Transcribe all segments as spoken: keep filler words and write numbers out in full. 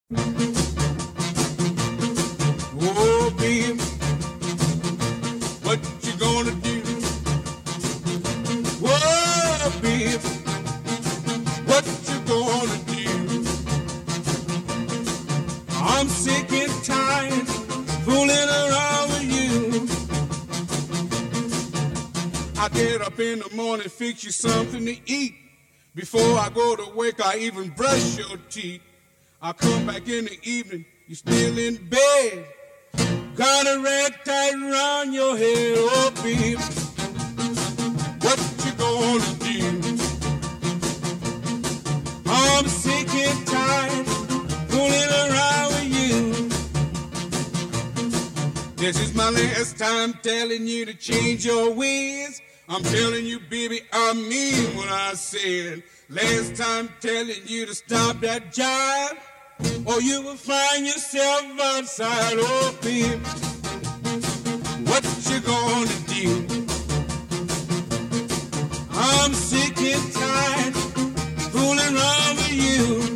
Oh, baby, what you gonna do? Oh, baby, what you gonna do? I'm sick and tired fooling around with you. I get up in the morning, fix you something to eat. Before I go to work, I even brush your teeth. I come back in the evening, you still in bed. Got a rag tied around your head, oh baby, what you gonna do? I'm sick and tired fooling around with you. This is my last time telling you to change your ways. I'm telling you, baby, I mean what I said. Last time telling you to stop that jive, or you will find yourself outside. Oh, baby, what you gonna do? I'm sick and tired fooling around with you.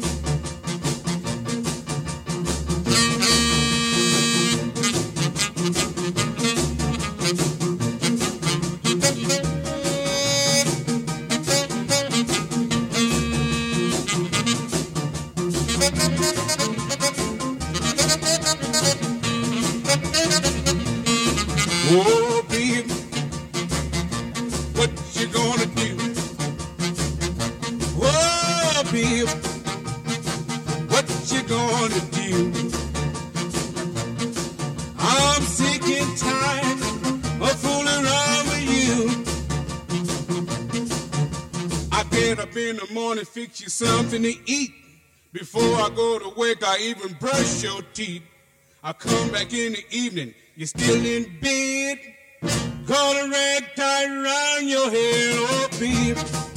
Oh, baby, what you gonna do? Oh, baby, what you gonna do? I'm sick and tired of fooling around with you. I get up in the morning, fix you something to eat. Before I go to work, I even brush your teeth. I come back in the evening, you're still in bed. Got a rag tied around your head, oh baby,